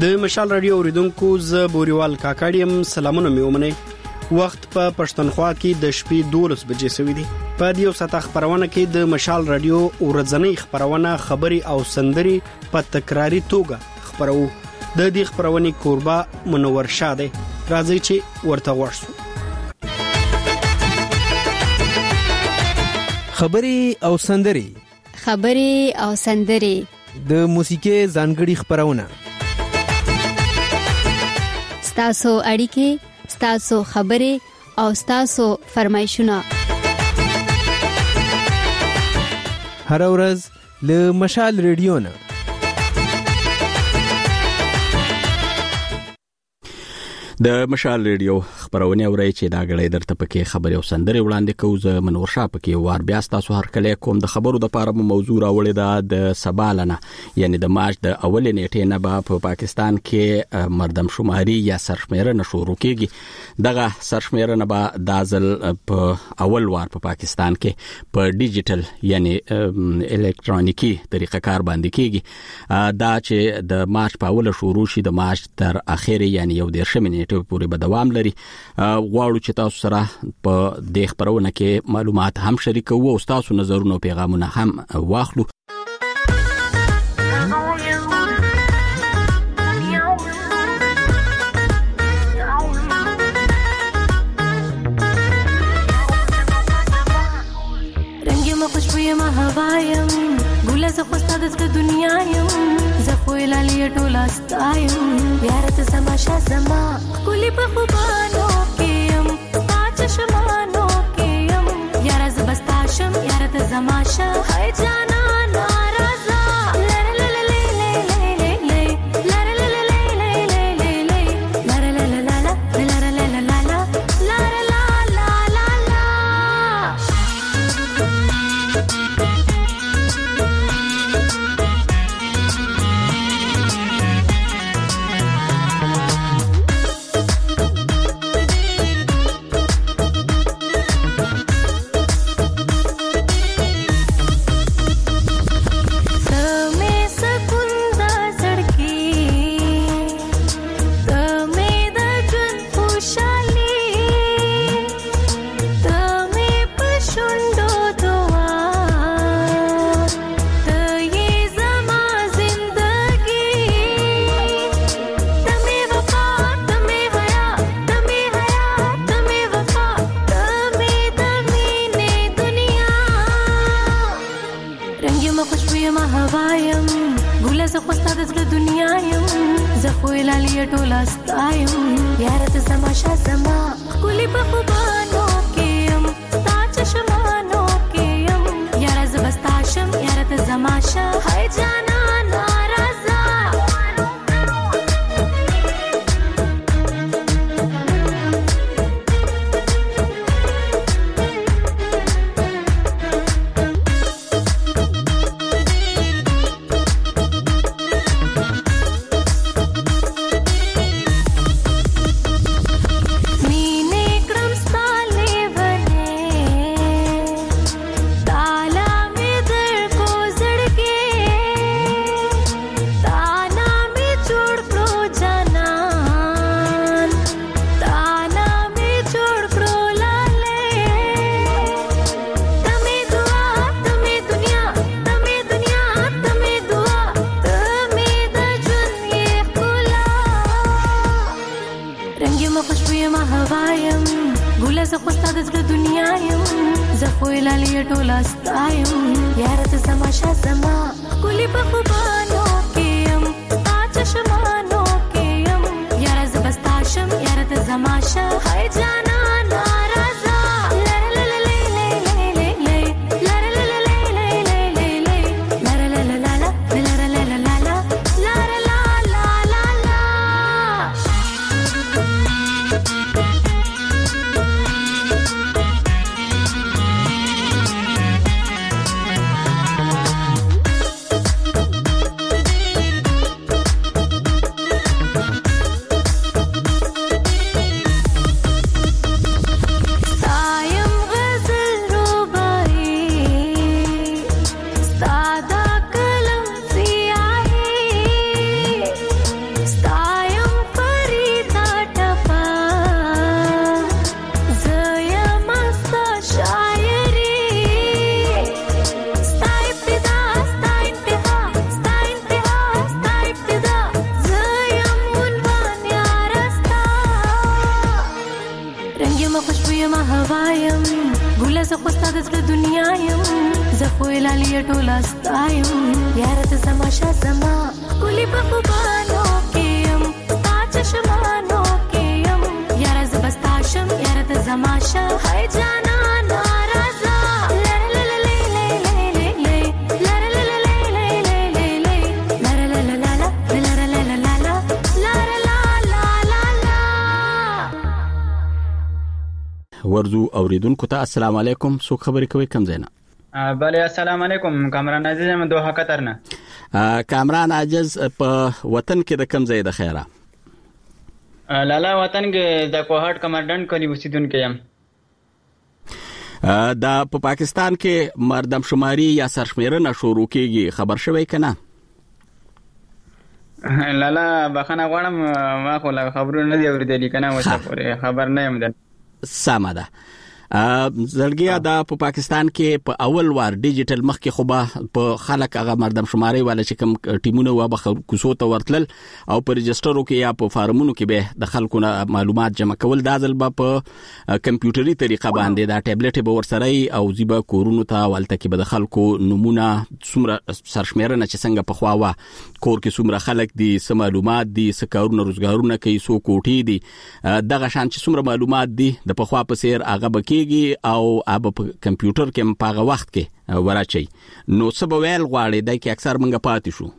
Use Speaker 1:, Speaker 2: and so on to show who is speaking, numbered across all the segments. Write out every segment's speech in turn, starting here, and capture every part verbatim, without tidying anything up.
Speaker 1: د مشال رادیو اوریدونکو ز بوريوال کاکاډیم سلامونه مې ومنئ. وخت په پښتونخوا کې د شپې دولس بجې سوي دي. په دې وساته خبرونه کې د مشال رادیو ورځنی خبرونه خبري او سندري په تکراری توګه خبرو. د دې خبرونې کوربه منور شاده راځي چې ورته ورسو.
Speaker 2: خبري او سندري
Speaker 3: خبري او سندري
Speaker 2: د موسیقي ځانګړي خبرونه
Speaker 3: ستاسو اړیکې ستاسو خبري او ستاسو فرمایشونه
Speaker 2: هر ورځ له مشال رادیو نه.
Speaker 4: د مشال رادیو خبرونه اوري چې دا غړي درته پکې خبري او سندري وړاندې کوو. زه منور شاه پکې وار بیا تاسو هر کله کوم د خبرو د پاره موضوع راوړی دا د سبالنه یعنی د مارچ د اولې نیټې نه به په پاکستان کې مردم شماري یا سرشمیرنه شروع کیږي. دغه سرشمیرنه به دازل په اول وار په پاکستان کې په ډیجیټل یعنی الکترونیکی طریقه کار باندې کیږي. دا چې د مارچ په اوله شروع شي د مارچ تر اخره یعنی یو ډیر شمنې پورې به دوام لري. غواړو چې تاسو سره په دې خبرونه کې معلومات هم شریکو او تاسو نظرونه او پیغامونه هم واخلو.
Speaker 5: رنگي ما خوشبويه ما هوايم ګل زه خوستا د دنیا يم زه خو لالي ټولا ستایم یار ته سما شا سما ګل په خوبانو کېم پاچ شمانو کېم یار ز بستاشم یار ته زما شا هاي جانا ناراضه یم زخو لالی ټولا ستایم یار ته زماشا زما کلی په خوبانو کېم تا چشمانو کېم یار زبستاشم یار ته زماشا هاي جانا ناراضه
Speaker 4: ورزو اوریدونکو ته السلام علیکم. سو خبرې کوي کم زینا؟
Speaker 6: بله السلام علیکم. کامران عزیز یم دوه قطر نه.
Speaker 4: کامران عاجز په وطن کې د کم ځای د خیره؟
Speaker 6: لالا وطن کې د کوهاټ کمرډن کلی اوسیدونکو یم.
Speaker 4: دا په پا پاکستان کې مردم شماري یا سرشمیرنه شروع کیږي، خبر شوی کنه؟
Speaker 6: لالا بخنه غواړم ما خو خبرونه نه دی اوریدلی کنه، وسه پورې خبر نه یم ده.
Speaker 4: سمه ده. زړګیا دا په پا پاکستان کې په اول وار ډیجیټل مخ کې خو به په خلک هغه مردم شماري والا چې کوم ټیمونه و به کوسو ته ورتل او په رجسترو کې یا په فارمونو کې به د خلکو معلومات جمع کول. دا ځل به په کمپیوټري طریقه باندې دا ټابلیټ به ورسره او زیبا کورونو ته ولته کې به د خلکو نمونه څومره سرشمیرنه چې څنګه په خوا وا کور کې څومره خلک دي، څه معلومات دي، څه کارونه روزګارونه کوي، څو کوټې دي، دغه شان چې څومره معلومات دي د په خوا په سیر هغه بکی او اب په کمپیوټر کې په هغه وخت کې ورچي. نو سبا ویل غواړي دای کې اکثر منګه پاتې شو.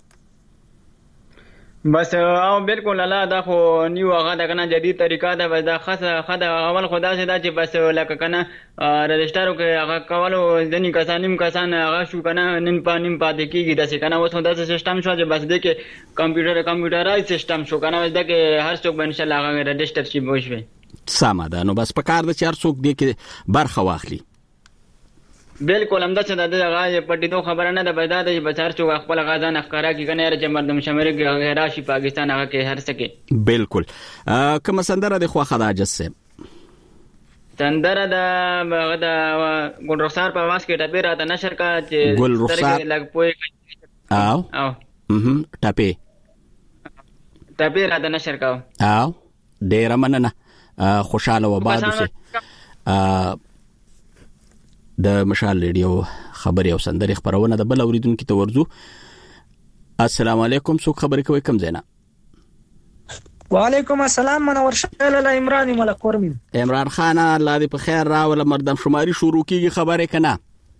Speaker 6: بس او بالکل لالا دا خو نیو هغه د کنه جدید طریقه ده، بس دا خاصه خدا اول خدا سي دا چې بس لکه کنه رجسترو کې هغه کولو ځنی کسانیم کسان هغه شو کنه نن په نیم پاتې کیږي د څه کنه اوس دا سیستم شو چې بس د کې کمپیوټر کمپیوټرای سیستم شو کنه د کې هر څوک ان شاء الله هغه رجستر شي بوشوي.
Speaker 4: سمه ده. نو بس په کار د چار څوک دی کې برخه واخلي.
Speaker 6: بالکل همدا چې د هغه پټې دوه خبره نه ده، بدا د بچار څوک خپل غازان ښکارا کې کنه چې مردم شمیر کې راشي پاکستان هغه کې هر څه کې. بالکل.
Speaker 4: کوم سندره د خو خدا جسه
Speaker 6: سندره د هغه د ګل رخسار په واس کې ټپه راته نشر کا چې
Speaker 4: ګل رخسار
Speaker 6: لګ پوي
Speaker 4: او
Speaker 6: او
Speaker 4: هم ټپه
Speaker 6: ټپه راته نشر کا
Speaker 4: او ډیر مننه خوشاله و بعد سه د مشال ریډیو خبري او سندري خبرونه د بل اوریدونکو ته ورزو. السلام علیکم. سو خبرې کوي کم زینا؟
Speaker 7: وعلیکم السلام. منور شال الله عمران ملک کورمین.
Speaker 4: عمران خان الله دې په خیر راول. مردم شماري شروع کیږي، خبره کنه؟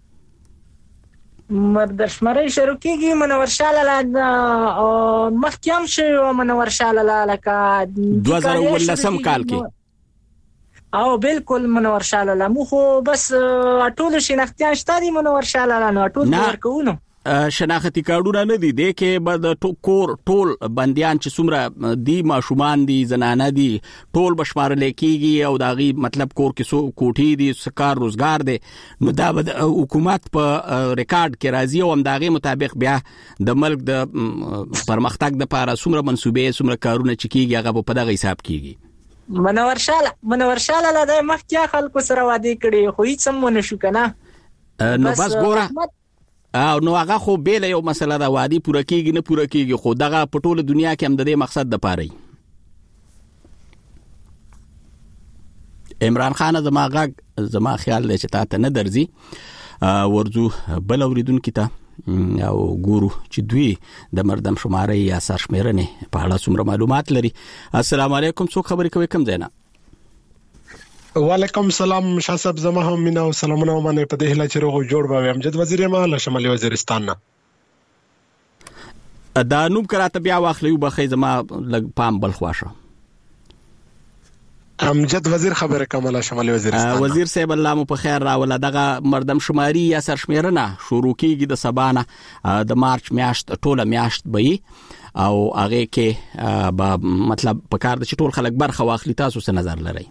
Speaker 7: مردم شماري شروع کیږي منور شال الله مخکیم شو منور شال الله لکه
Speaker 4: دوه زره ولسم کال کې.
Speaker 7: او بالکل منور شال الله مو خو بس ټول شناختيان شته دي منور شال الله نو ټول ورکوونو
Speaker 4: شناختی کارډونه نه دي د کې بعد کور ټول بنديان چې څومره دي ماشومان دي زنانه دي ټول بشمارل کېږي او داغي مطلب کور کې سو کوټي دي سکار روزګار دي. نو دا د حکومت په ریکارډ کې راځي او هم داغي مطابق بیا د ملک د پرمختګ د لپاره څومره منسوبې څومره کارونه چې کېږي هغه په دغه حساب کېږي.
Speaker 7: منور شال منور شال له د مخکې خلکو سره وادي کړي خو هیڅ هم ونه شو کنه.
Speaker 4: نو بس ګوره او نو هغه خو بیل یو مسله دا وادي پوره کیږي نه پوره کیږي خو دغه په ټوله دنیا کې هم د دې مقصد د پاره. عمران خان زما غږ زما خیال دی چې تاسو نه درځي ورزو بل اوریدونکو ته او ګورو چې دوی د مردم شماري یا سرشمیرنه په اړه څومره معلومات لري. السلام علیکم. څو خبرې کوي کم زینا؟
Speaker 8: وعلیکم السلام شاسب زما هم مینا او سلامونه باندې په دې هله چې روغ جوړ به امجد وزیر مال شمالي وزیرستان نه
Speaker 4: دا نوب کراته بیا واخلې وبخې زما لګ پام بل خواشه
Speaker 8: امجد وزیر خبره کومه شمالي وزیرستان.
Speaker 4: وزیر صاحب الله مو په خیر راول. دغه مردم شماري یا سرشمیرنه شروع کیږي د سبانه د مارچ میاشت ټوله میاشت به او هغه کې به مطلب په کار د ټول خلک برخه واخلي. تاسو څه نظر لرئ؟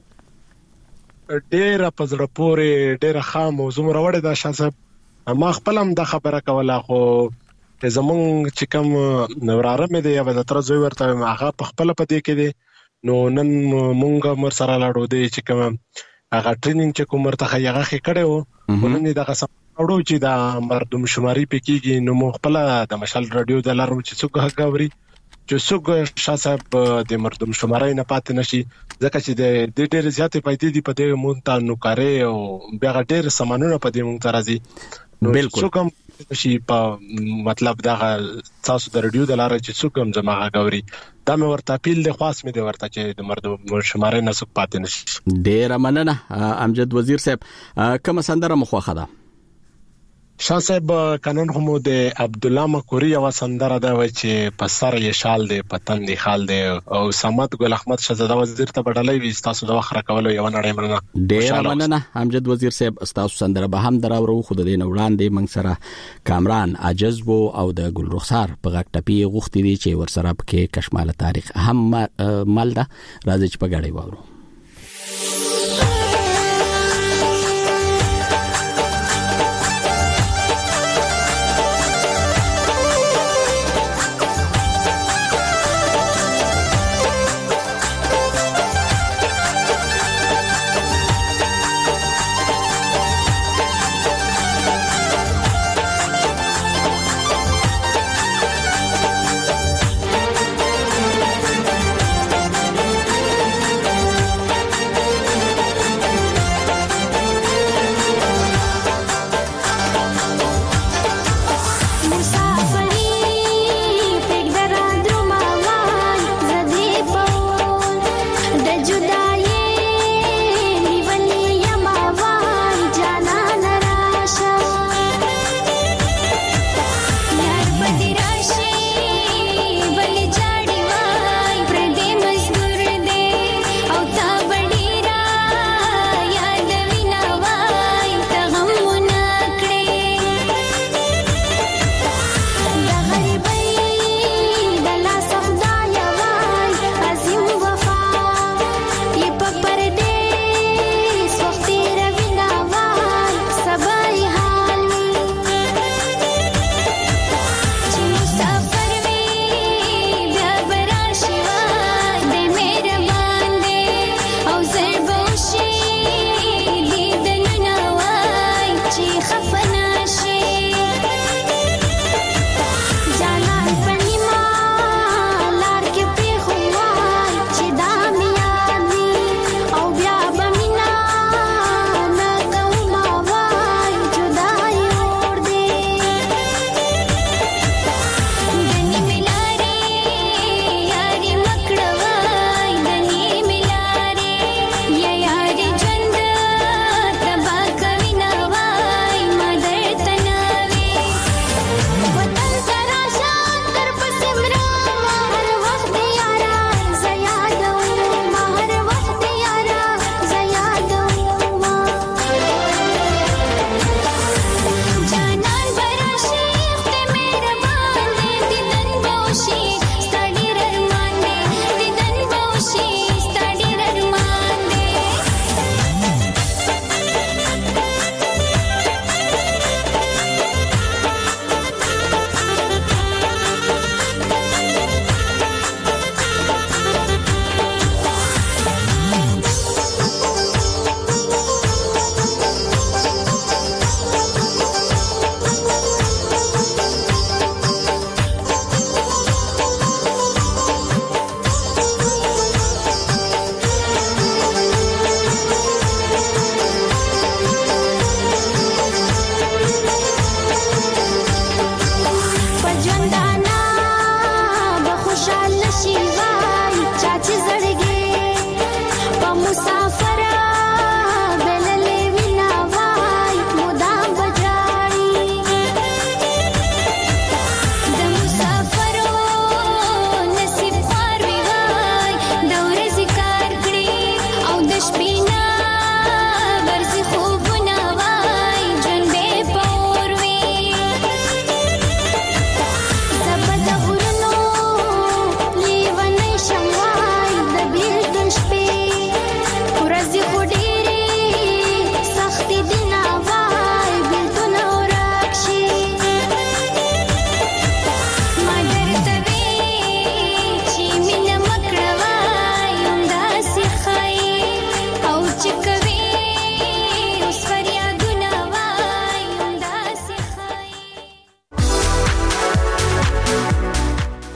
Speaker 8: ډېر په زړه پورې ډېر خام موضوع راوړی دا شاسب ما خپل هم د خبره کوله خو زمونږ چې کوم نوراره مې دی یا د تر زوی ورته هغه په خپل په دې کې دی. نو نن مونږه مر سره لاړو دی چې کوم هغه ټریننګ چې کوم مرته هغه خې کړو نن دغه سمړو چې دا مردم شماري پکېږي. نو مو خپل د مشال رادیو د لارو چې څوک هغوري چې څوک شاه صاحب د مردم شمارای نه پاتې نشي ځکه چې د ډېر زیاتې پیسې دی په دې مونږ نوکاري او بیا ډېر سامانونه په دې مونږ راځي
Speaker 4: بالکل
Speaker 8: څوک هم شي په مطلب دا تاسو د رادیو د لارې چې څوک هم زماغه غوري دا مې ورته اپیل د خاص مې د ورته چې د مردم شمارای نه څوک پاتې نشي.
Speaker 4: ډېر مننه امجد وزیر صاحب. کوم سندره مخوخه ده؟
Speaker 8: شاه صاحب قانون هم د عبد الله مکوري او سندره دا و چې په سر یې شال دی پتن دی خال دی او سمت ګل احمد شهزاده وزیر ته بدلای وي تاسو د وخت راکولو یو نړۍ مننه.
Speaker 4: ډېر مننه امجد وزیر صاحب. تاسو سندره به هم دراورو خو د دین وړاندې موږ سره کامران عجز وو او د ګل رخسار په غټ ټپی غوښتي دي چې ورسره پکې کشمال تاریخ هم مل ده. راځي چې په غړې وورو.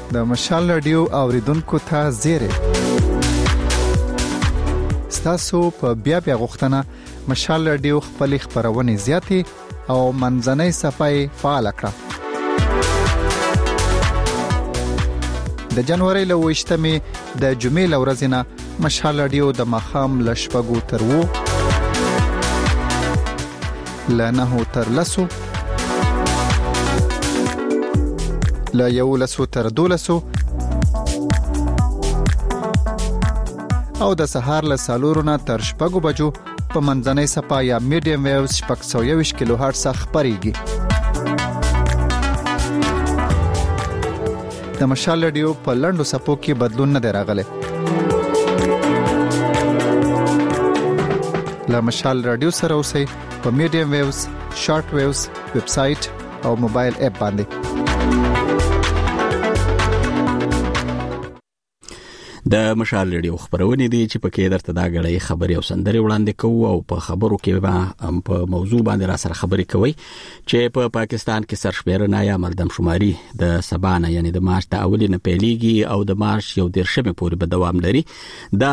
Speaker 9: د مشال رادیو اوریدونکو ته زیری ستاسو په بیا بیا غوښتنه مشال رادیو خپل خبرونه زیاتې او منځنۍ صفای فعال کړه. د جنوري له وشتمې د جمعې ورځې نه مشال رادیو د مخام لشپګو تر وو لنه تر لسو لا یو لسو تر دولسو او د سهار له سالورونه تر شپږو بجو په منځنۍ صفا یا میډیم ویوز شپږ سوه یوویشت کیلو هرټز خبريږي. د مشال رادیو په لنډو صفو کې بدلون نه دی راغلی. له مشال رادیو سره اوسئ په میډیم ویوز، شارټ ویوز، ویب سټ او موبایل اپ باندې.
Speaker 4: د مشال رادیو خبرونه دي چې پکې درته دا غړې خبري او سندري وړاندې کوو او په خبرو کې په موضوع باندې را سره خبري کوي چې په پا پاکستان کې سرشمیرنه یا مردم شماري د سبانه یعنی د مارچ د اولینه پیلېږي او د مارچ یو دیرشمه پورې به دوام لري. دا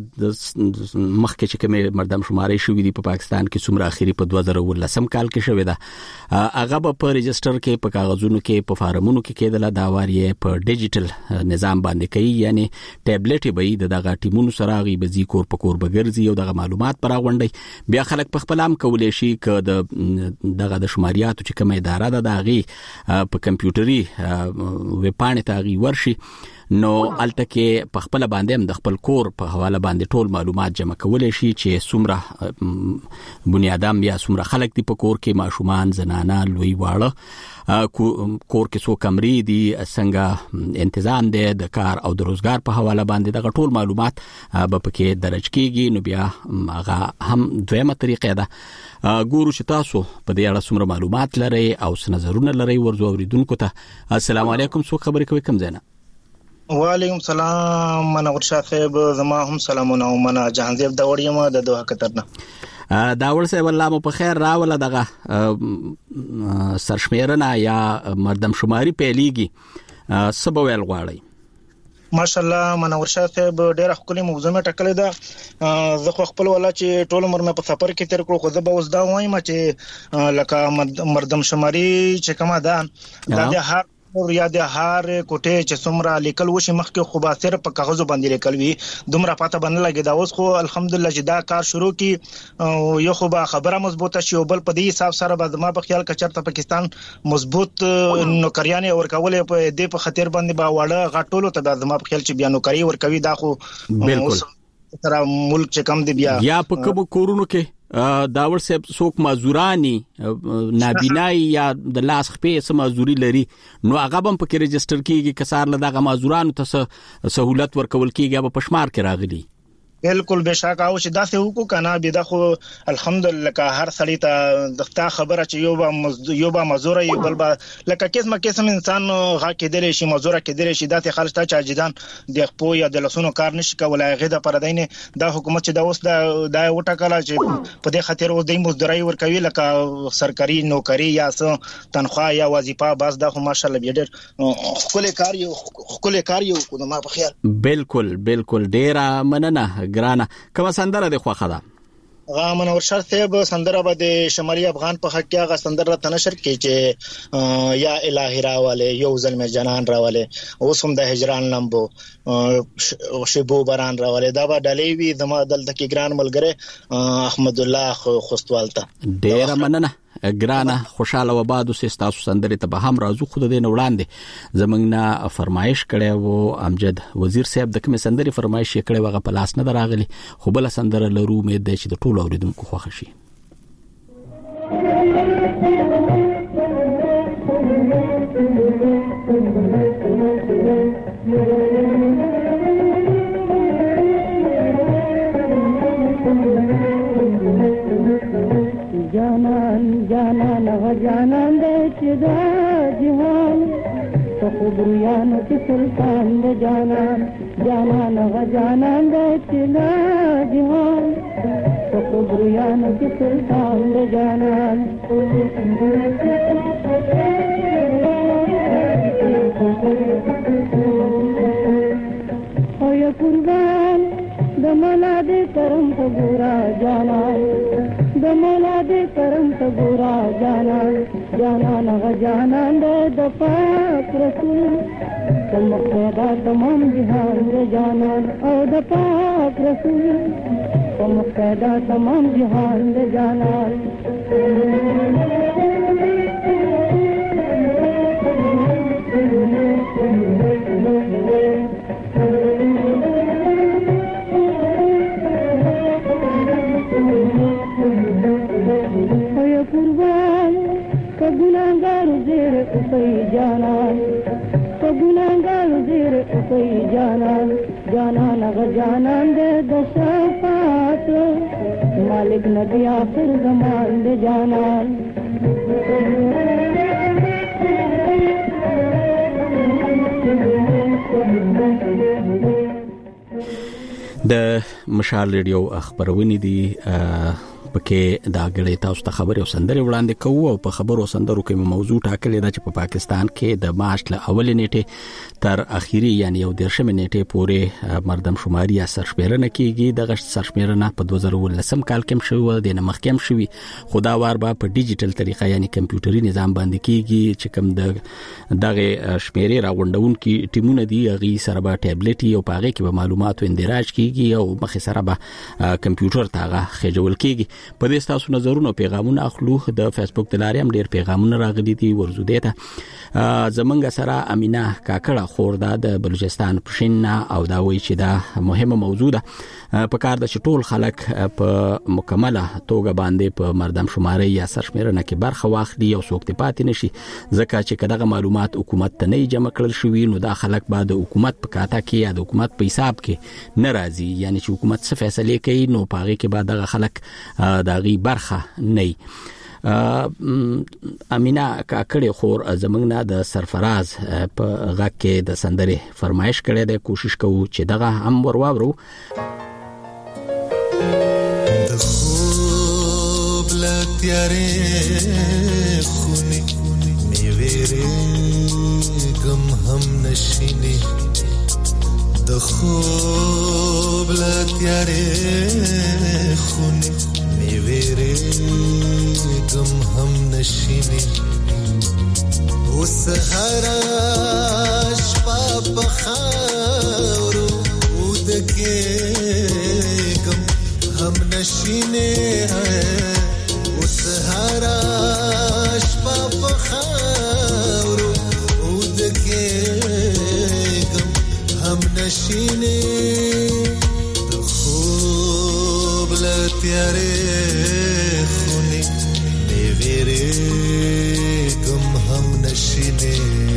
Speaker 4: مخکې چې کومه مردم شماري شوې دي په پا پاکستان کې څومره اخیری په دوه زره ولسم کال کې شوې ده. هغه په ريجستر کې په کاغذونو کې په فارمونو کې کېدله دا واري په ډیجیټل نظام باندې کوي یعنی ټابلیټ به د دغه ټیمونو سره غي بزی کور په کور بغرزي او دغه معلومات پر غونډي بیا خلک په خپل عام کولې شي ک د دغه د شماریاتو چې کومه اداره ده دغه په کمپیوټري وپانه تاغي ورشي نو التکه په خپل باندې هم د خپل کور په حواله باندې ټول معلومات جمع کولای شي چې څومره بنیادم یا څومره خلک دی په کور کې ماشومان زنانه لوی واړه کور کې څو کمرې دي څنګه تنظیم دی د کار او د روزګار په حواله باندې دغه ټول معلومات به پکې درج کیږي. نو بیا هغه هم دویمه طریقه ده. ګورو چې تاسو په دې اړه څومره معلومات لرئ او څه نظرونه لرئ ورزو اوریدونکو ته. السلام علیکم. څو خبرې کوي کوم ځای نه؟
Speaker 10: وعلیکم السلام. منور شاه صاحب زما هم سلامونه او منا جهانزیب دا وړم د دوه کترنه
Speaker 4: داول صاحب الله مو په خیر راوله دغه سرشمیرنه یا مردم شماري پیلېږي سبا ویل غواړي.
Speaker 10: ماشاءالله منور شاه صاحب ډېر خپل موضوع ټکلې ده. زه خو خپل ولا چې ټول عمر مې په سفر کې تیر کړو خو زه به اوس دا وایم چې لکه مردم شماري چې کومه ده دا د هر یا د هر کوټه چې څومره لیکل وشي مخکې خو به صرف په کاغذ باندې لیکل وي دومره پاته باندې لګي. دا اوس خو الحمدلله چې دا کار شروع کی یو خو به خبره مضبوطه شي او بل په دې حساب سره به ما په خیال کې چرته پاکستان مضبوط نوکریان ورکول په دې په خاطر باندې با وړه غټولو ته د ما په خیال چې بیا نوکری ورکوي. دا خو
Speaker 4: بالکل
Speaker 10: تر ملک چې کم دی بیا
Speaker 4: یا په کوم کورونو کې داور صاحب څوک مازورانی نابینای یا د لاس خپې سم مازوري لري نو هغه هم په کې ريجستر کیږي کسار له دغه مازورانو ته سہولت ورکول کیږي په پشمار کې راغلي.
Speaker 10: بالکل بشک او چې دا څه حقوق کنه به دا خو الحمدلله که هر سړی ته دغه خبره چې یو به یو به مزور یو بل به لکه کیسه کیسه انسان غا کېدل شي مزور کېدل شي دا ته خالص ته چاجدان د خپو یا د لسونو کار نشي کولای غیده پر دینه دا حکومت چې دا اوس دا دا وټکاله چې په دې خاطر اوس د مزدوري ورکوي لکه سرکاري نوکری یا تنخواه یا وظیفه بس دا خو ماشاءالله ډېر خپل کار یو خپل کار یو کو ما په خیال.
Speaker 4: بالکل بالکل ډېر مننه ګرانه. کومه سندره د خوخه ده؟
Speaker 10: غا منور شاه صاحب سندره به د شمالي افغان په حق کې هغه سندره تنشر کې چې یا الہی راواله یو ظلم جنان راواله اوس هم د هجران لمبو شبو باران راواله دا به ډلې وی زما دلته کې ګران ملګری احمد الله خوستوالته.
Speaker 4: ډېر مننه ګرانه خوشاله وبادو سستاسو سندره ته به هم راځو. خود دې وړاندې زمنګ نه فرمایش کړي وو امجد وزیر صاحب د کوم سندره فرمایش کړي وغه په لاس نه دراغلي خو بل سندره لرو مې د چې د ټولو اوریدونکو خوښ شي.
Speaker 11: جانان جانان غ جانان دې چې دا جهان تو خبريان کې سلطان دې جانان جانان غ جانان دې چې دا جهان تو خبريان کې سلطان دې جانان ته ګورا جانان د مولا دې کرم ته ګورا جانان جانان هغه جانان د پاک رسول کوم پیدا تمام جهان دې جانان او د پاک رسول کوم پیدا تمام جهان دې جانان Kagunangaru zir usai janan, kagunangaru zir usai janan, janan aga janan de dashafaat, Malik nabi akhir zaman de janan.
Speaker 4: د مشال ریډیو خبرونه دي پکې دا غړې تاسو ته خبري او سندري وړاندې کوو او په خبرو سندرو کې موضوع ټاکلې ده چې په پا پاکستان کې د مارچ له اولې نیټه تر اخیری یعنی یو درشمه نیټه پورې مردم شماري یا سرشمیرنه کیږي د غشت سرشمیرنه په دوه زره ولسم کال کې شوی د مخکیم شوی خدا وار به په ډیجیټل طریقه یعنی کمپیوټري نظام باندې کیږي چې کوم د دغه شمیرې راغونډون کې ټیمونه دی غي سره به ټابلیټ او پاغه کې به معلومات اندراج کیږي او مخ سره به کمپیوټر تاغه خجول کیږي په دې تاسو نظرونه او پیغامونه اخلو د فیسبوک د لارې هم ډیر پیغامونه راغلي دي ورزو دیته زمونږ سره امینه کاکړه خورده د بلوچستان پښین او دا وایي چې دا مهمه موضوع ده په کار د ټول خلک په مکمله توګه باندې په مردم شماري یا سرشمیرنه کې برخه واخلي او څوک ته پاتې نشي ځکه چې کداغه معلومات حکومت ته نه جمع کړل شوی نو دا خلک بعد حکومت په کاته کې یا د حکومت په حساب کې ناراضي یعنی چې حکومت څه فیصله کوي نو پاره کې بعد دغه خلک دغه برخه نه امینه کاکړه خور زمنګ نه د سرفراز په غږ کې د سندره فرمایش کړي د کوشش کوو چې دغه هم ورواورو
Speaker 12: د خوب لتیارې خونی نیویرې غم هم نشینه د خوب لتیارې خونی نیویرې غم هم نشینه اوس هر شپه په خاورو ودکې غم هم نشینه اوس هر شپه په خاورو ودکې غم هم نشینه د خوب لتیارې خونی نیویرې غم هم نشینه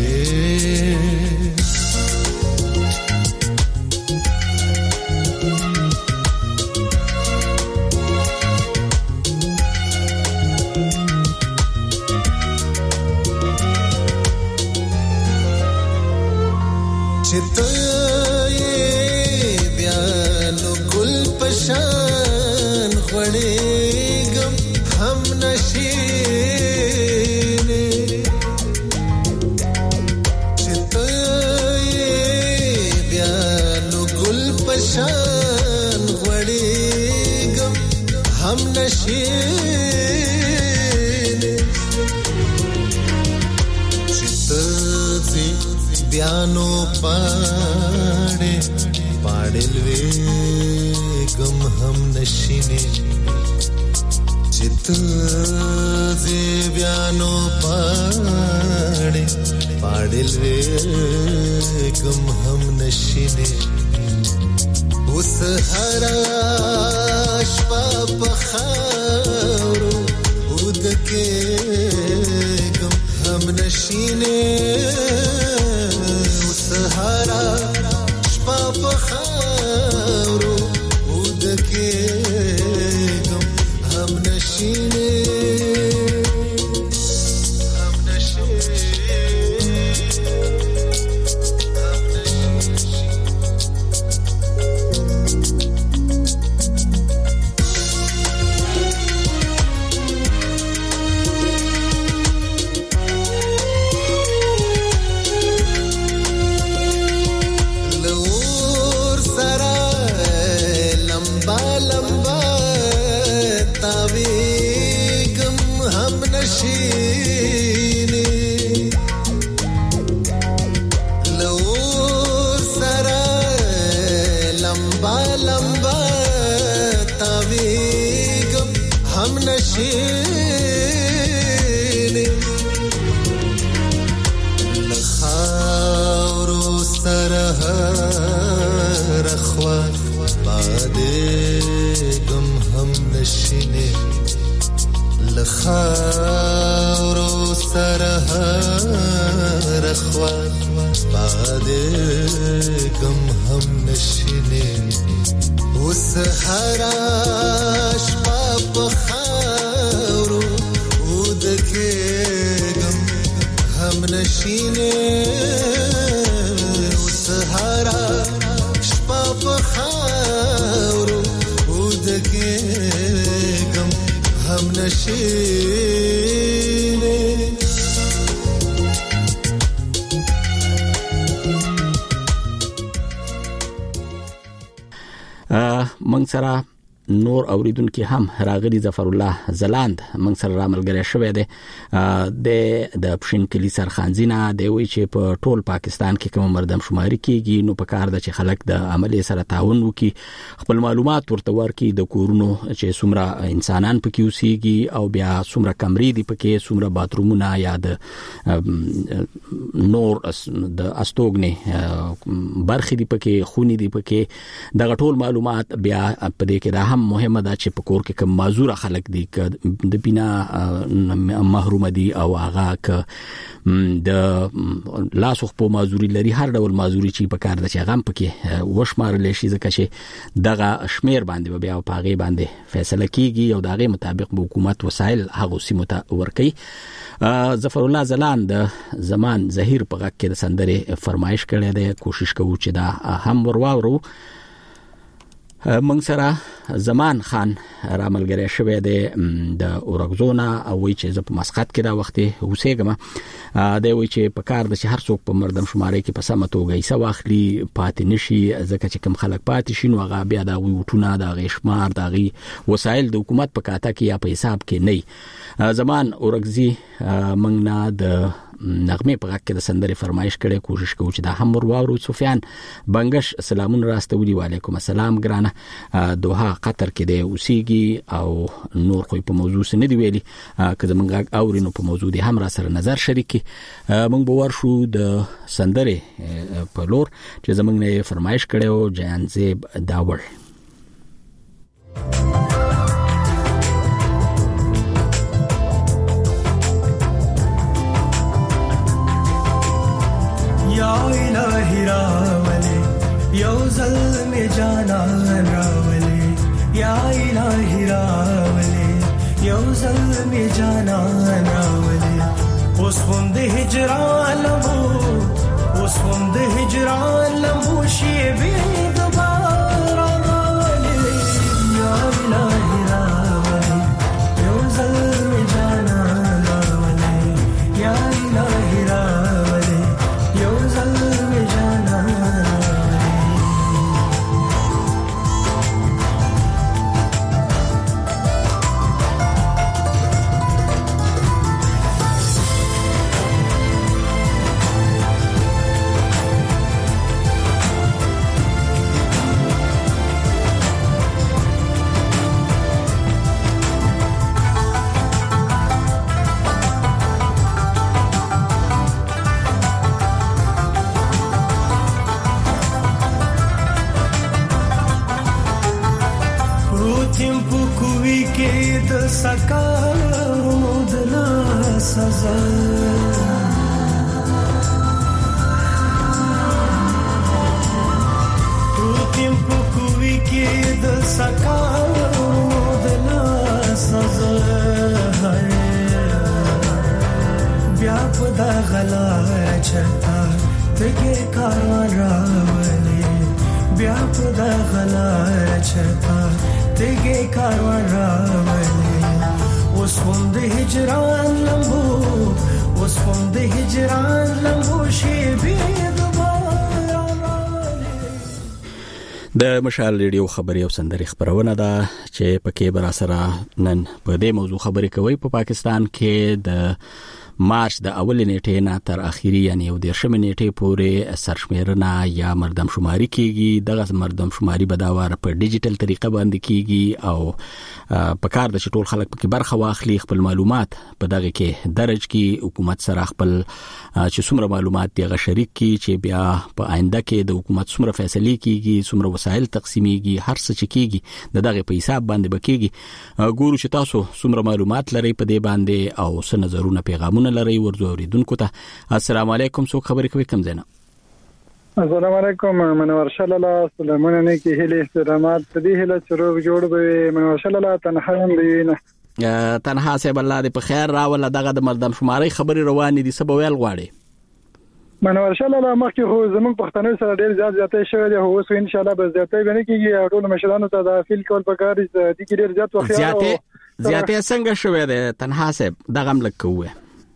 Speaker 12: چته بیا نو ګل پشان خړېګم هم نشینه چته بیا نو ګل پشان خړېګم هم نشینه چته بیانو پاڑے پاڑلوے غم ہم نشینے چت زی بیانو پاڑے پاڑلوے غم ہم نشینے اس ہر شپا پخاورو ودکے غم ہم نشینے سهارا شپه په خاورو ودکې غم هم نشینه هم نشینه هم نشینه خاورو سره رخوا پادې غم هم نشینه لخاورو سره رخوا پادې غم هم نشینه اوس هراش پاپ خاورو ودکه غم هم نشینه اوس هراش پاپ خاورو ودکه غم هم نشینه
Speaker 4: منګ سره نور اوریدونکو هم راغلي ظفر الله زلاند منګ سره راملګری شوی دی د د پښین کلی سرخانزینه دی وی چې په ټول پاکستان کې کوم مردم شماري کیږي نو په کار د چې خلک د عملی سره تعاون وکي خپل معلومات ورته ورکي د کورونو چې څومره انسانان پکې اوسېږي او بیا څومره کمرې دي پکې څومره باترومونه یا د نور د استوګنې برخې دي پکې خونې دي پکې دغه ټول معلومات بیا په دې کې دا مهمه ده چې په کور کې کوم معذور خلک دي د بنا محروم دي او هغه ک د لاسو په معذوري لري هر ډول معذوري چې په کار د چې غم پکې وشمارل شي ځکه چې دغه شمیر باندې بیا په هغه باندې فیصله کیږي او دغه مطابق به حکومت وسایل هغه سیمه ته ورکي ظفر الله زلان د زمان زهیر په غږ کې د سندره فرمایش کړی دی کوشش کوو چې دا هم ورواورو منګ سره زمان خان راملګری شوی دی د اورګزونا او وی چې په مسقط کې دا وخت اوسېګم دا وی چې په کار د هر څوک په مردم شماري کې په سمه توګه یې سواخلی پاتې نشي ځکه چې کوم خلک پاتې شي نو هغه بیا دا وی وټونه دا غشمار دا غي وسایل د حکومت په کاته کې یا په حساب کې نه زمان اورګزي منګ نه د نغمه په غږ کې د سندره فرمایش کړي کوشش کوو چې دا هم ورواورو سفیان بنگش سلامون راستولي وعلیکم السلام ګرانه دوحه قطر کې دی اوسېږي او نور خو په موضوع سره دی ویلي کله موږ اورینو په موضوع دی هم را سره نظر شریکي موږ به ورشو د سندره په لور چې زموږ نه فرمایش کړي او جانزیب داور
Speaker 13: या इलाही रावले यो ज़ल्म जानान रावले या इलाही रावले यो ज़ल्म जानान रावले उस वंदे हिजरान लम्बो उस वंदे हिजरान लम्बो शेबे दोबारा रावले या इलाही रावले यो ज़ल्म जानान रावले या इलाही रावले यो ज़ल्म जानान
Speaker 4: د مشال ریډیو خبري او سندري خبرونه ده چې پکې بر سره نن په دې موضوع خبرې کوي په پاکستان کې د مارچ د اول نیټې نه تر اخیری یعنی یو دیرشم نیټې پورې سرشمیرنه یا مردم شماري کیږي. دغه مردم شماري به دا واره په ډیجیټل طریقه باندې کیږي او په کار د ټول خلک پکې برخه واخلي، خپل معلومات په دغه کې درج کی، حکومت سره خپل چې څومره معلومات دی غو شریک کی چې بیا په آینده کې د حکومت څومره فیصله کیږي، څومره وسایل تقسیمیږي، هر څه چې کیږي د دغه په حساب باندې بکیږي. ګورو چې تاسو څومره معلومات لري په دې باندې او څه نظرونه پیغامونه لري ورته اوریدونکو ته. السلام علیکم، څوک خبرې کوي کوم ځای نه؟
Speaker 14: السلام علیکم، منور شلله سلامونه نه کې هله احترامات دې هله چروب جوړ به منور شلله تنها دی نه
Speaker 4: تنها سه بل الله په خیر راول. دغه د مردم شماري خبري روان دي سبا ویل غواړي
Speaker 14: منور شلله مخکې خو زموږ پښتنو سره ډېر زیات زیاتې شوی دی، هو اوس ان شاء الله به زیاتې بنه کیږي. ټول مشرانو ته د فیل کول پکار دي چې ډېر زیات وخت
Speaker 4: زیاتې زیاتې څنګه شوی دی تنها سه دغه ملک کوه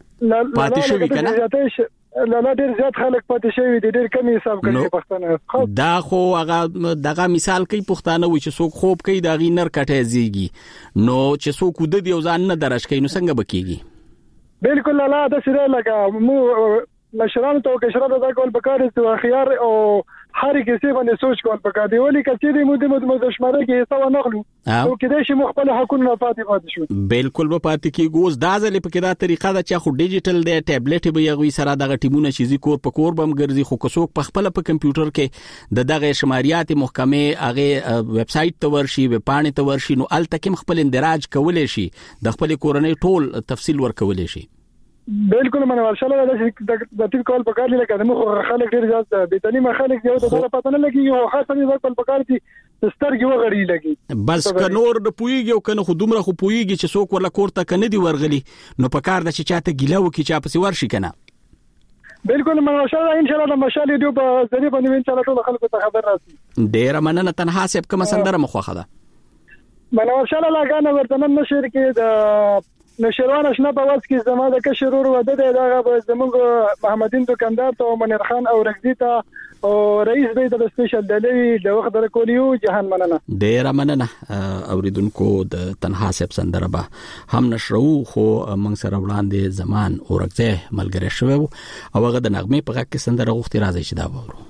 Speaker 4: پاتې شوی کنه
Speaker 14: لاله ډېر زیات خلک پاتې شوی دي، ډېر کم حساب کوي پښتانه.
Speaker 4: دا خو هغه دغه مثال کوي پښتانه وي چې څوک خوب کوي دا غي نر کټه زیږي، نو چې څوک د دې ځان نه درش کوي نو څنګه بکیږي؟
Speaker 14: بالکل لاله دا سره لګا مو مشرانو ته کشرانو دا کول پکار دي او خيار او هر کسی باندې سوچ کول پکار دی، ولی کچې دې مو د مو شماره کې حساب نه خلو او کله چې مخبل حقونه پاتې پاتې شو.
Speaker 4: بالکل به پاتې کې ګوز دا ځلې په کې دا طریقه دا چې خو ډیجیټل دی ټابلیټ به یغوي سره دغه ټیمونه چې کور په کور بم ګرځي، خو کڅوک په خپل په کمپیوټر کې د دغه شماریات محکمه هغه ویب سټ ته ورشي، ویب پاڼې ته ورشي، نو الته کې خپل اندراج کولې شي، د خپل کورنۍ ټول تفصیل ورکولې شي.
Speaker 14: بالکل منور شاله د د تیر کول په کار لکه د مخ خلک ډیر زیات به تعلیم خلک یو د سره پاتنه لګي او خاصه د خپل په کار دي سترګي وغړي لګي
Speaker 4: بس کنور د پویږي او کنه خو دومره خو پویږي چې څوک ولا کوړه کنه دی ورغلي، نو په کار د چې چاته ګیلو کې چا پسې ورشي کنه.
Speaker 14: بالکل منور شاله ان شاء الله د مشالې دی په ذریعہ باندې ان شاء الله ټول خلکو ته خبر راسي.
Speaker 4: ډیر مننه تنها سب کوم سندره مخوخه ده
Speaker 14: منور شاله لاګانه ورته نشر کې د نشروان اشنا په واس کې زما د کشرور وده د دغه زموږ محمدین دکاندار ته منیر خان او رغدی ته او رئیس دی د سپیشل دلی د وخت در کولیو جهان مننه.
Speaker 4: ډیر مننه اوریدونکو د تنها سب سندره به هم نشرو، خو موږ سره وړاندې زمان اورګزه ملګری شوو او هغه د نغمه په غږ کې سندره غوښتي راځي چې دا وورو.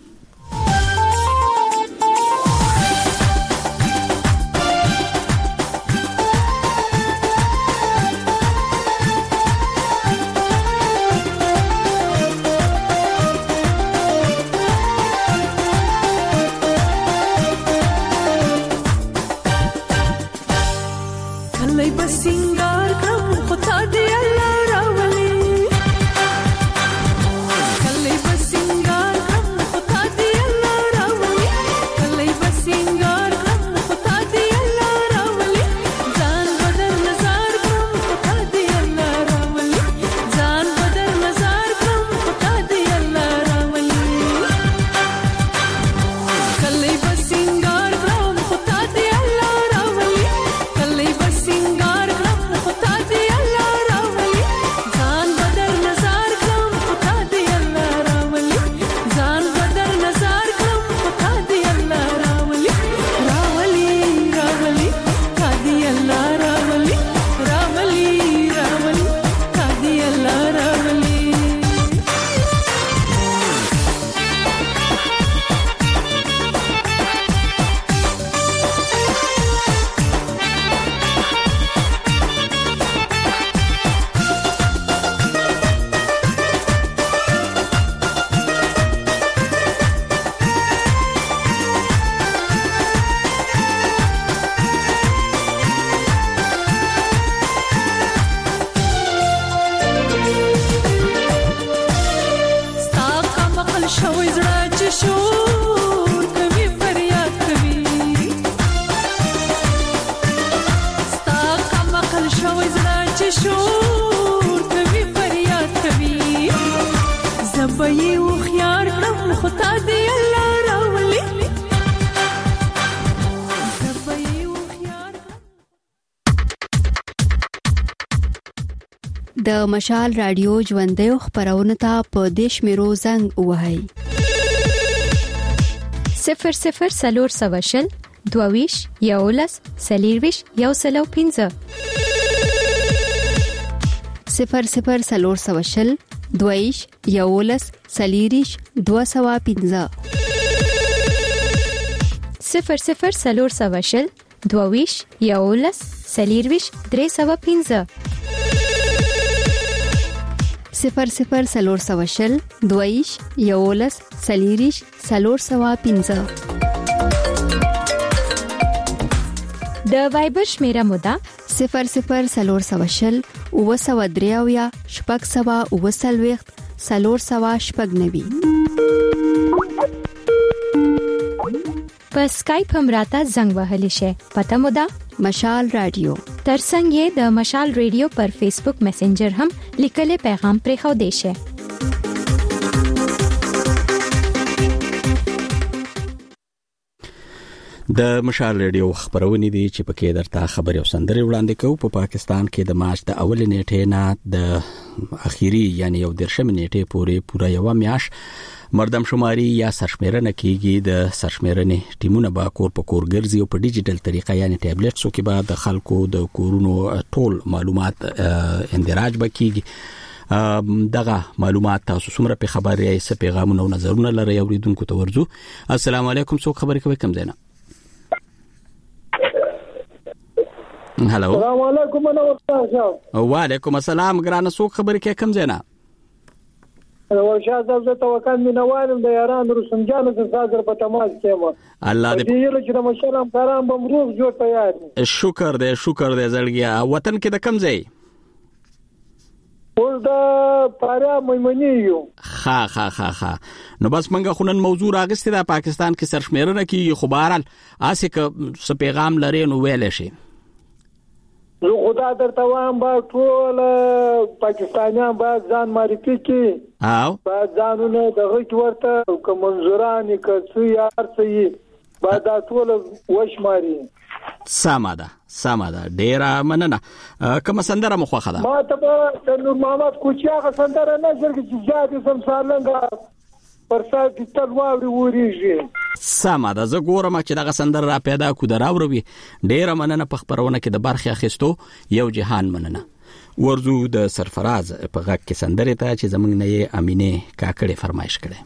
Speaker 3: د مشال رادیو ژوندې خبرونه ته په دیش میرو زنګ وهاي
Speaker 15: صفر صفر سلور سواشل دوویش یولس سلیرویش یو سلو پینزه
Speaker 3: صفر صفر سلور سوشل دویش یولس سلیریش دو سوا پینځه
Speaker 15: صفر صفر سلور سوشل دویش یولس سلیریش درې سوا پینځه
Speaker 3: صفر صفر سلور سوشل دویش یولس سلیریش سلور سوا پینځه.
Speaker 15: د وایبر شمیره مودا
Speaker 3: صفر صفر سلور سوشل او سوا دریاویا شپږ سوا او سلويخت سلور سوا شپږ نوي.
Speaker 15: په اسکایپ هم راته زنګ وهلی شي. پته مودا
Speaker 3: مشال رادیو.
Speaker 15: ترڅنګ یې د مشال رادیو پر فیسبوک میسنجر هم لیکلي پیغام پرې خو دی شي.
Speaker 4: د مشال رادیو خبرونه دي چې پکې درته خبري او سندري وړاندې کوو. په پاکستان کې د مارچ د اولې نیټې نه د اخیری یعنی یو درشم نیټې پورې پوره یو میاش مردم شماري یا سرشمیرنه کیږي. د سرشمیرنې ټیمونه با کور په کور ګرځي او په ډیجیټل طریقه یعنی ټابلیټسو کې به د خلکو د کورونو ټول معلومات اندراج بکیږي. دغه معلومات تاسو څومره په خبري ایسه پیغامونه او نظرونه لري اوریدونکو ته ورزو. السلام علیکم. څوک خبرې کوي کوم ځای نه؟ هلو
Speaker 14: السلام علیکم.
Speaker 4: وعلیکم السلام. ګرانه څوک خبرې کوي کوم ځای نه؟
Speaker 14: ورشاد زه توکل مینوالم د یاران رسوم جان سره حاضر په تماس کې ما
Speaker 4: الله دې
Speaker 14: یره چې د مشرم کارام بمروغ جوړ تیار.
Speaker 4: شکر دې شکر دې زړګیا. وطن کې د کم ځای؟
Speaker 14: ول دا پاره مېمنی یو.
Speaker 4: ها ها ها ها نو بس منګه خونن موضوع راغسته د پاکستان کې سرشمیرنه کې خبرال اسه ک س پیغام لري نو ویل شي.
Speaker 14: زه خدا درته وایم با ټول پاکستانیان با ځان معرفي کی
Speaker 4: او
Speaker 14: با ځانونه دغه ورته کوم منظوران کڅ یار سي با دا ټول وشماري.
Speaker 4: ساماده ساماده ډیره مننه. کوم سندره مخه ده؟
Speaker 14: ما ته د نور محمد کوچیغه سندره نه زرګ چې زیات سم سالنګا پر سات د تلواري وریږي.
Speaker 4: ساماده زه ګورم چې دغه سندره را پیدا کو دراوروي. ډیره مننه په خبرونه کې د برخه اخیستو. یو جهان مننه. ورزو د سرفراز په غږ کې سندره ته چې زمنګ نه امینه کاکړې فرمایش کړي.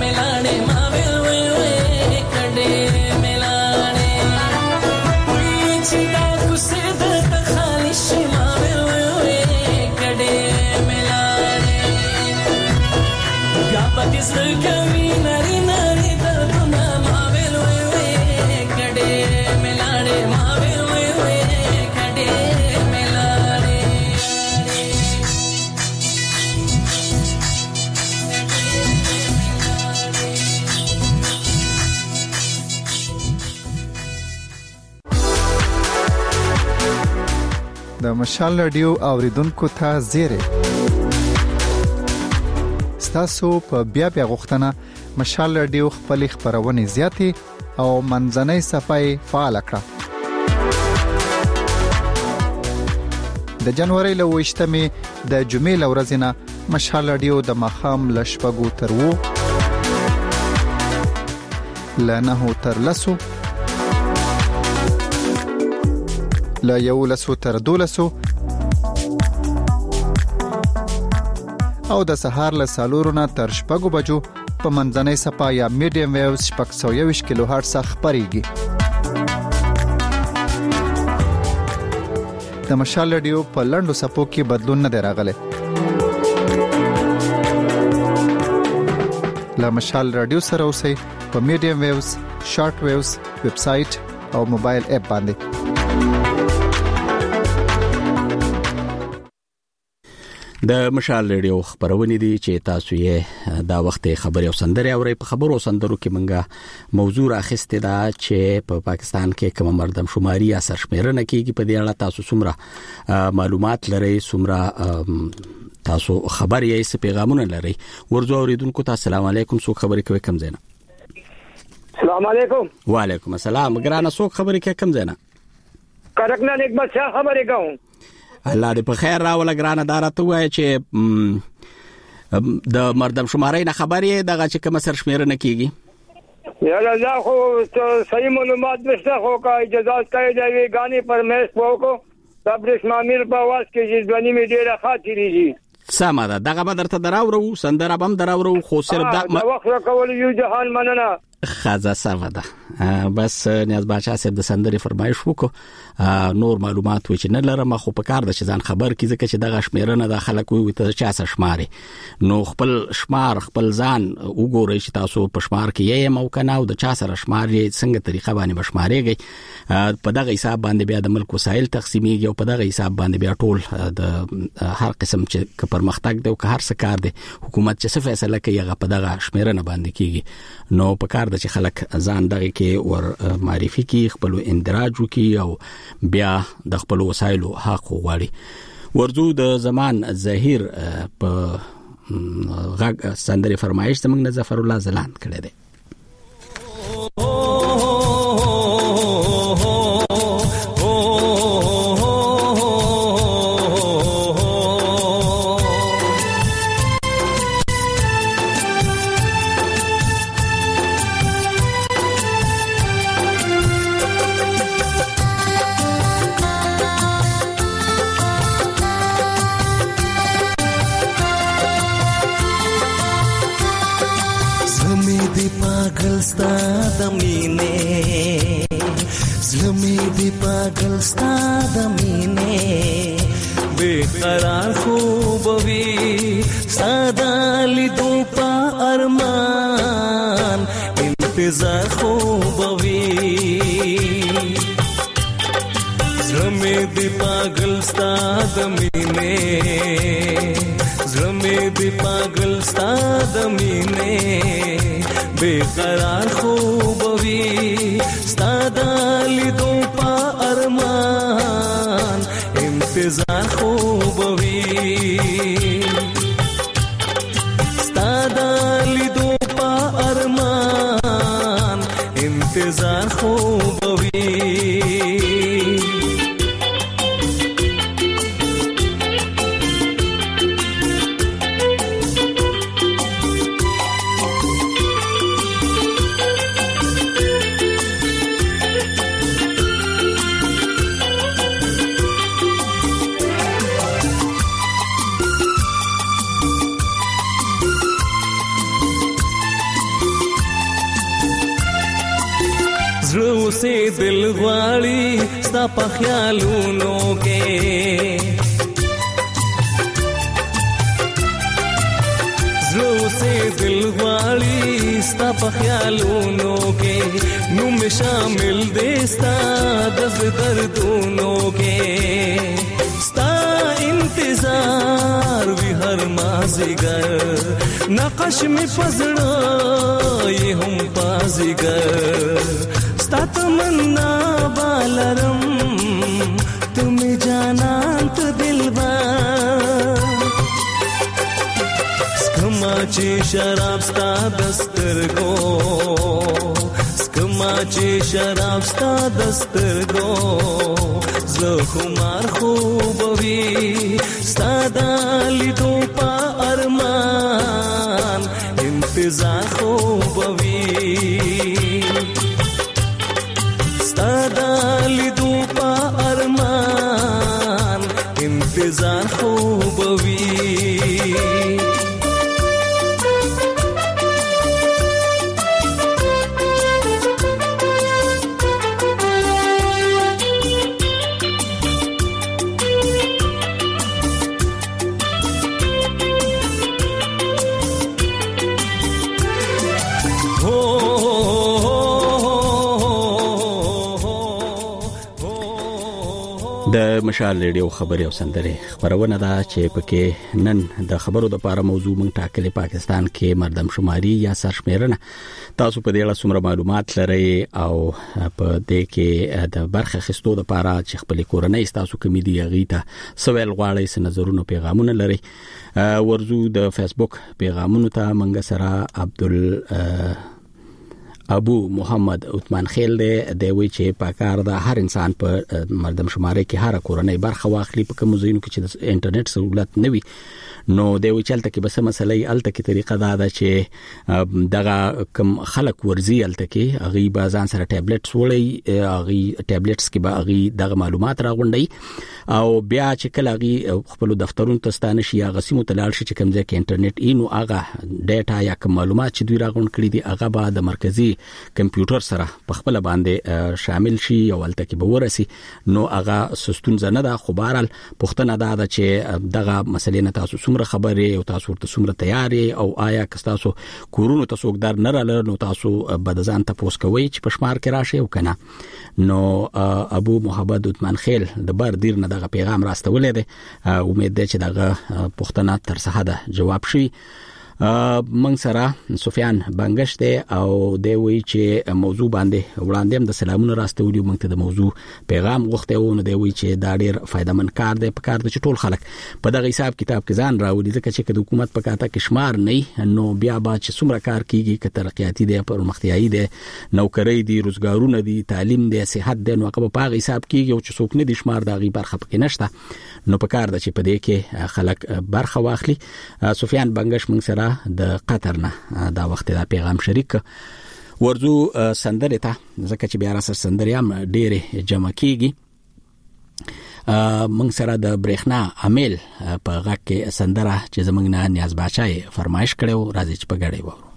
Speaker 16: मिलाने मावे वे वे कड़े मिलाने चिता कुसे दत खालिश मावे वे वे कड़े मिलाने या पतिस कमी नरी नरी दर्दना मावे वे वे कड़े मिलाने मावे वे वे कड़े मिलाने
Speaker 9: د مشال رادیو اوریدونکو ته زیره ستاسو په بیا بیا غوښتنه مشال رادیو خپل خبرونه زیاتې او منځنۍ صفای فعال کړه. د جنوري له وشتمې د جمعې لورځ نه مشال رادیو د مخام لشپګو تر وو لنه تر لسو لا یو لسو تر دولسو او د سهار له سالورونه تر شپږو بجو په منځنۍ صفا یا میډیم ویوز شپږ سوه یوویشت کیلو هرتز خپرېږي. د مشال رادیو په لنډو صفو کې بدلون نه دی راغلی. له مشال رادیو سره اوسئ په میډیم ویوز، شارټ ویوز، ویب سایټ او موبایل اپ باندې.
Speaker 4: د مشال رادیو خبرونه دي چې تاسو یې دا وخت خبري او سندري اوري. په خبرو سندرو کې منګه موضوع راخسته دا چې په پاکستان کې کوم مردم شماري یا سرشمیرنه کېږي. په دې اړه تاسو څومره معلومات لرئ، څومره تاسو خبر یې څه پیغامونه لرئ؟ ورځو اوریدونکو ته السلام علیکم. څوک خبرې کوي کم زینا؟
Speaker 17: السلام علیکم.
Speaker 4: وعلیکم السلام. ګرانه څوک خبرې کوي کم زینا؟
Speaker 17: کرکنا نیک بادشاہ خبرې کوم.
Speaker 4: الله دې په خیر راوله. ګرانه دارته وای چې د مردم شمارې نه خبرې دغه چې کوم سرشمیرنه کیږي.
Speaker 17: یالا زه خو صحیح معلومات نشته، خو کا اجازه کوي د وی غاني پر مېس پوکو تبرش مامیر په واس کې چې ځواني می ډیره خاطرېږي.
Speaker 4: سمه ده، دغه به درته دراورو، سندره به هم دراورو، خو صرف
Speaker 17: دا وخت راکول یو جهان مننه.
Speaker 4: خزه سمه ده. بس نیاز بادشاہ صاحب د سندرې فرمایش وکړو. نور معلومات و چې نه لرم، خو په کار د چې ځان خبر کی ځکه چې دغه شمیرنه د خلک وي ته چا سره شماري، نو خپل شمار خپل ځان وګورئ چې تاسو په شمار کې یې مو کنه او د چا سره شمار یې څنګه طریقه باندې بشماريږي. په دغه حساب باندې بیا د ملک وسایل تقسیمیږي او په دغه حساب باندې بیا ټول د هر قسم چې پرمختګ دی او هر څه کار دی حکومت چې څه فیصله کوي هغه په دغه شمیرنه باندې کیږي. نو په کار د چې خلک ځان دغه کې ور معرفي کی، خپل اندراج وکي او بیا د خپل وسایلو حق وغواړي. ورځو د زمان ظهیر په غږ سندري فرمایش زمنګ نه ظفر الله زلان کړی دی.
Speaker 16: ستا د مینې زلمې دی پاگل ستا د مینې بے قرار خوب وی ساده لیدو په ارمان انتظار خوب وی زلمې دی پاگل ستا د مینې زلمې دی پاگل ستا د مینې بے قرار خوب وی ستادا لیدو پا ارمان انتظار خوب وی ستادا لیدو پا ارمان انتظار خوب وی से दिल غواړي ستا په خیالونو کې زړه سے دل غواړي ستا په خیالونو کې نو مې شامل دې ستا د دردونو کې ستا انتظار وی هر مازیګر نقش می پزړه یې هم پازیګر ستا تمنا بالرم تم جانان ته دلبر سکما چې شراب ستا دسترګو سکما چې شراب ستا دسترګو زه خمار خوبوي ستا د لیدو په ارمان انتظار خوبوي ستا د لیدو په ارمان انتظار خوبوي
Speaker 4: د مشال ریډیو خبري او سندري خبرونه دا چې پکې نن د خبرو د لپاره موضوع مونږ ټاکلې پاکستان کې مردم شماري یا سرشمیرنه تاسو په دې اړه څومره معلومات لرئ او په دې کې د برخه خستو د لپاره چې خپل کورنۍ تاسو کومې دی غیته سوال غواړئ س نظرونه پیغامونه لرئ ورزو د فیسبوک پیغامونو ته منګ سره عبدل ابو محمد عثمان خیل دی وی چې پاکار د هر انسان په مردم شماري کې هر کورنۍ برخه واخلي په کوم ځایونو کې چې د انټرنیټ سہولت نه وي نو دی وی چلته کې بس مسلې الته کې طریقه دا ده چې دغه کم خلک ورزي الته کې اغي بازان سره ټابلیټس وړي اغي ټابلیټس کې به اغي دغه معلومات راغونډي او بیا چې کله اغي خپل دفترونو ته ستانه شي یا غسیمو تلال شي چې کوم ځای کې انټرنیټ اینو هغه ډیټا یا کوم معلومات چې دوی راغونډ کړي دي هغه به د مرکزی کمپیوټر سره په خپل باندې شامل شي او الته کې به ورسي نو هغه سستون زنه ده خو بهرال پښتنه ده چې دغه مسلې نه تاسو څومره خبرې او تاسو ورته څومره تیاری او آیا که تاسو کورونو ته څوک در نه رااله نو تاسو بدزان ته پوس کوي چې پښمار کې راشي او کنه نو ابو محمد عثمان خیل د بار دیر نه دغه پیغام راستولې ده امید ده چې دغه پښتنه تر څه حد جواب شي منګ سره سفیان بنگش دی او دی وی چې موضوع باندې وړاندې هم د سلامونو راستولیو موږ ته د موضوع پیغام غوښته و نو دی وی چې دا ډیر فائدمن کار دی په کار د ټول خلک په دغه حساب کتاب کې ځان راوړي ځکه چې د حکومت په کاته کې شمار نه نو بیا با چې څومره کار کیږي ک ترقیاتی دی پرمختیایي دی نوکری دی روزګارونه دی تعلیم دی صحت دی نو هغه په هغه حساب کیږي او چې څوک نه دي شمار دغه برخه پکې نشته نو په کار د چې په دې کې خلک برخه واخلي سفیان بنگش موږ سره د قطر نه دا وخت دا پیغام شریک ورزو سندره ته ځکه چې بیا را سره سندره هم ډېره جمع کیږي موږ سره د برېښنا عامل په غږ کې سندره چې زمونږ نه نیاز بچای فرمایش کړو راځي چې په غړې وورو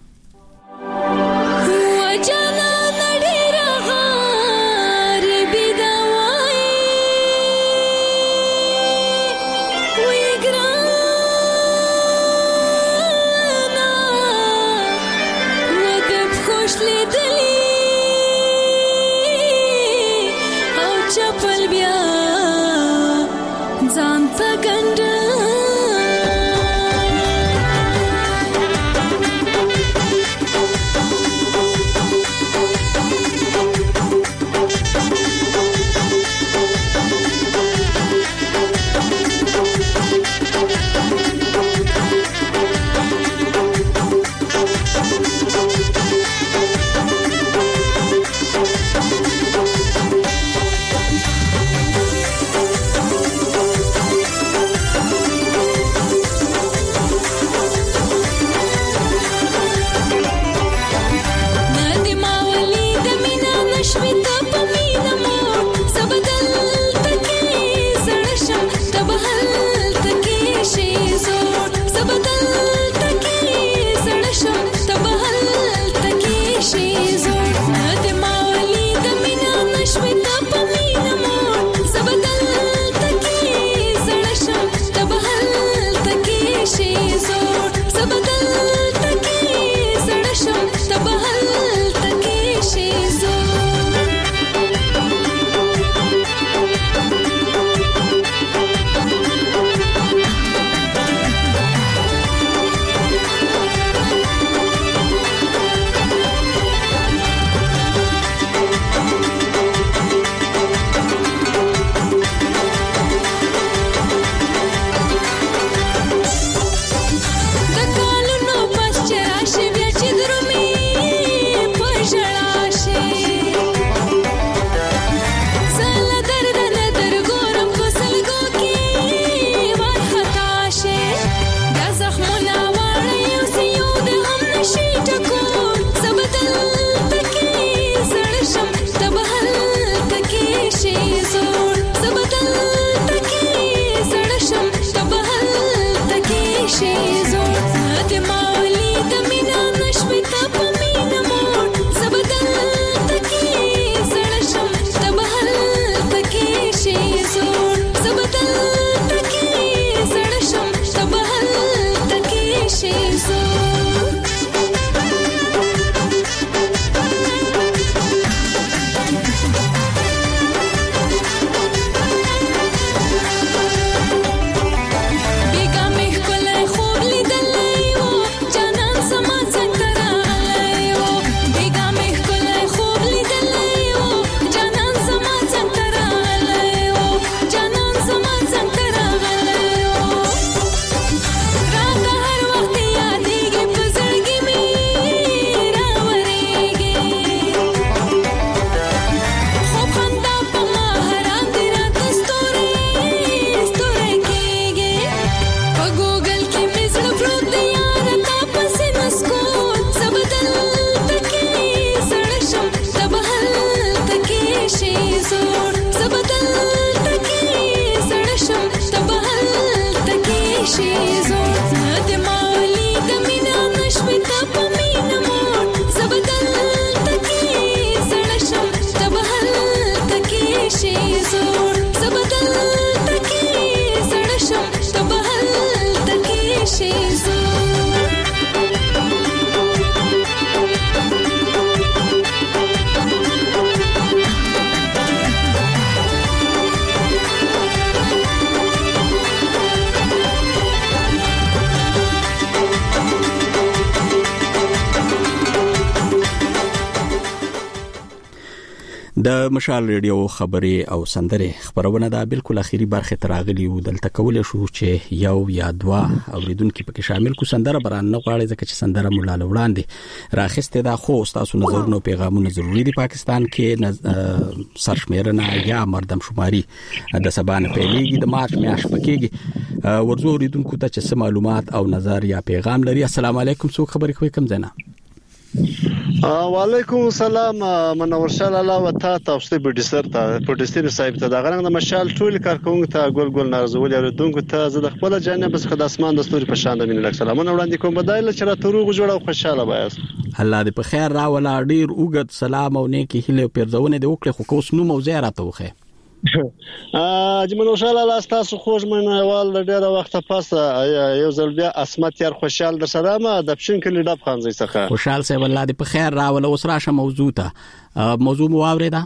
Speaker 4: د مشال ریډیو خبري او سندره خبرونه دا بالکل اخیری برخه تراغلی او دلته کول شو چې یو یا دوا اوریدونکو پکې شامل کو سندره بران نه غواړي ځکه چې سندره مولا وړاندې راخسته دا خو تاسو نظرونو پیغامونه ضروری دي پاکستان کې سرشمیرنه یا مردم شماري د سبانه پیلېږي د مارچ میاشت پکېږي ورزو اوریدونکو ته چې معلومات او نظر یا پیغام لري. السلام علیکم څوک خبرې کوي کوم ځنه؟
Speaker 18: وعلیکم السلام منور شال الله وتا تاسو په ډیسر ته پروډوسر صاحب ته دا غرنګ د مشال ټول کارکونکو ته ګول ګول نارزول اوریدونکو ته زه د خپل جانب بس خدای اسمان د ستوري په شان د مين لک سلامونه وړاندې کوم بدایله چې را تروغ جوړه او خوشاله وایاست.
Speaker 4: الله دې په خیر را ولا ډیر اوګد سلام او نیکی هله پیرزونه دې وکړي خو کوس نو موضوع راته وخه
Speaker 18: ا جمنو شال الله تاسو خوش منوال د ډیره وخت پاسه یو ځل بیا اسمت یار خوشحال در سره ما د پښین کلی ډب خان زې څخه
Speaker 4: خوشحال سه والله دې په خیر را ولا اوس راشه موضوع ته موضوع مو اوریدا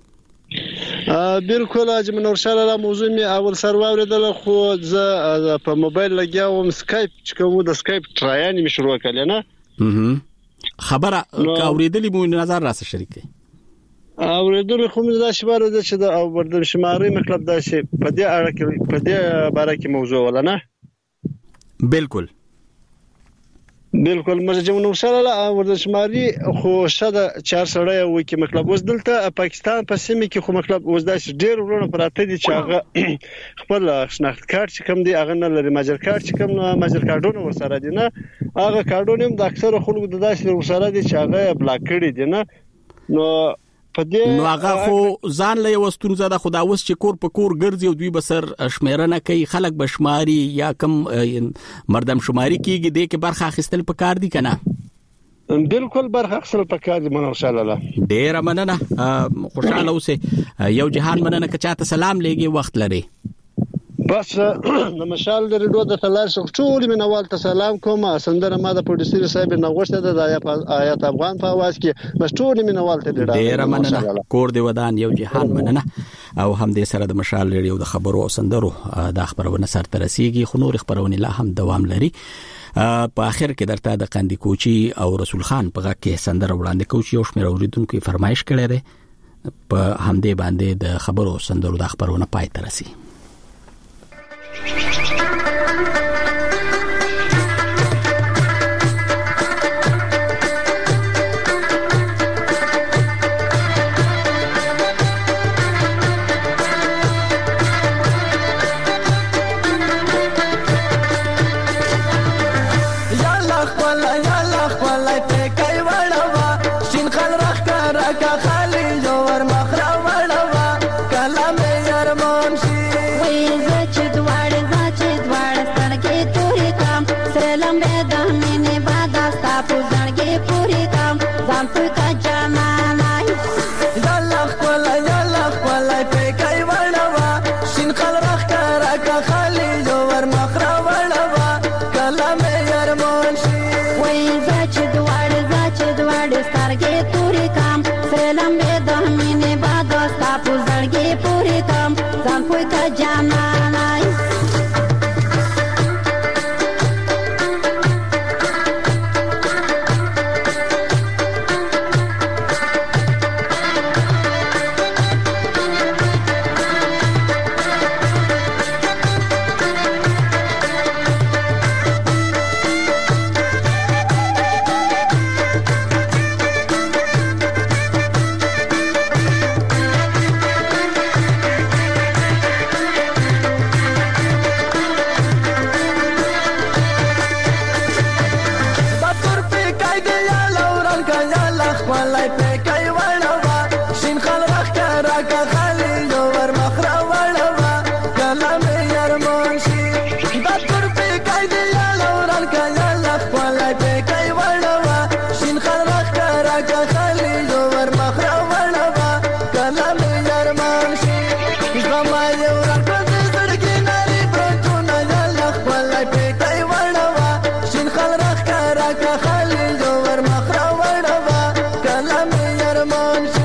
Speaker 18: بالکل جمنو شال الله موضوع می اول سر اوریدل خو زه په موبایل لګیاوم سکایپ چې کوم د سکایپ ټرایان می شروع کړل نه
Speaker 4: خبره اوریدلې مو نظر راسه شریکه
Speaker 18: اوریدل خو مې دا شباره ده چې د او بردم شماري مطلب دا شي په دې اړه کې په دې باره کې موضوع ولا نه
Speaker 4: بالکل
Speaker 18: بالکل مرجو نو سره لا ورته شماري خو شاده چار سړی و کې مطلب اوس دلته پاکستان په سیمه کې خو مطلب اوس دا ډیر ورونه پراته دي چې هغه خپل شناخت کارت چې کوم دی هغه نه لري ماجر کارت چې کوم ماجر کارتونه ورسره دي نه هغه کارتونه هم د اکثر خلکو د داسې ورسره دي چې هغه بلاک کړي دي نه نو
Speaker 4: نو هغه خو ځان له وستونزه د خدا اوس چې کور په کور ګرځي او دوی بسر شمیرنه کوي خلک بشماري یا کم مردم شماري کیږي د کې برخه اخیستل پکار دي کنه
Speaker 18: بالکل برخه اخیستل پکار دي منو ان شاء الله
Speaker 4: ډیر مننه خوشاله اوسه یو جهان مننه که چاته سلام لګي وخت لري
Speaker 18: بس د مشال د ریډیو د تلار شو ټول منوال ته سلام کوم سندره ما د پروډوسر صاحب نه غوښته د آیات افغان په आवाज کې بس ټول منوال ته
Speaker 4: ډیر مننه کور دی ودان یو جهان مننه او هم دې سره د مشال ریډیو د خبرو او سندرو د خبرونه سره ترسيږي خو نور خبرونه لا هم دوام لري. په اخر کې درته د قندی کوچی او رسول خان په غږ کې سندره وړاندې کوچی او شمیر اوریدونکو فرمایش کړي ده په همدې باندې د خبرو او سندرو د خبرونه پای ترسي.
Speaker 19: Come on.